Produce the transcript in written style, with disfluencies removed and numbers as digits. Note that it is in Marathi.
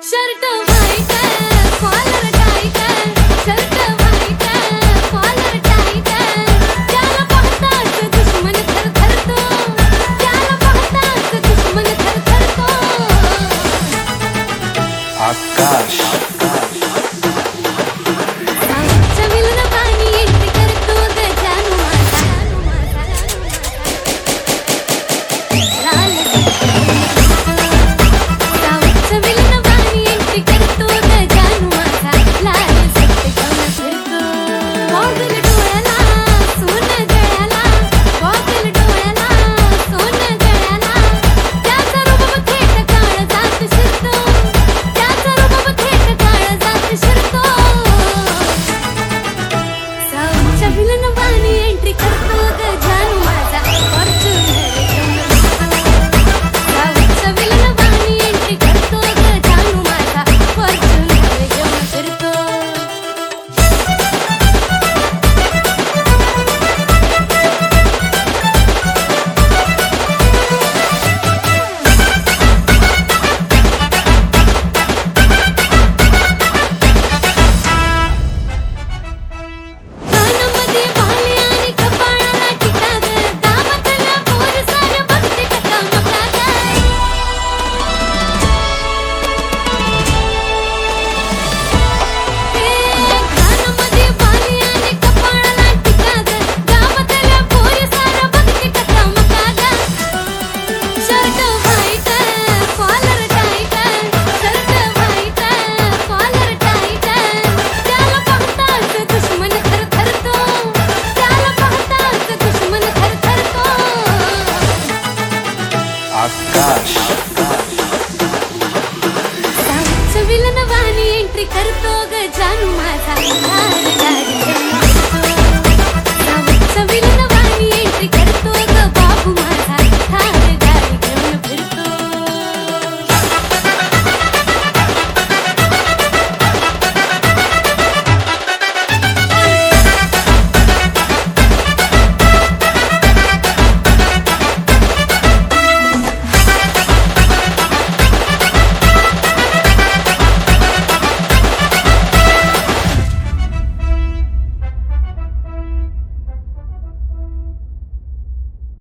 shirt white collar tight shirt white collar tight त्याला पाहताच दुश्मन थरथरतो त्याला पाहताच दुश्मन थरथरतो आकाश सावरच्या विलन पाणी एंट्री करतो ग जानू माझा लाल सावरच्या विलन पाणी एंट्री करतो ग जानू माझा लाल सत्य घेऊन फिरतो गॉगल डोळ्याला सोन गळ्याला गॉगल डोळ्याला सोन गळ्याला त्याचा रूप थेट काळजात शिरतो त्याचा रूप थेट काळजात शिरतो सावरच्या विलन पाणी एंट्री करतो ग जानू माझा फॉर्च्युनर घेऊन सावरच्या विलन पाणी एंट्री करतो ग जानू माझा फॉर्च्युनर घेऊन फिरतो कानामध्ये बाले आणि कपाळाला टिका ग गावातल्या पोर साऱ्या बघते टकामका ग कानामध्ये बाले आणि कपाळाला टिका ग गावातल्या पोर साऱ्या बघते टकामका ग shirt white collar tight shirt white collar tight त्याला पाहताच दुश्मन थरथरतो त्याला पाहताच दुश्मन थरथरतो आकाश सावरच्या विलन वाणी एंट्री करतो ग जानू माझा धार धार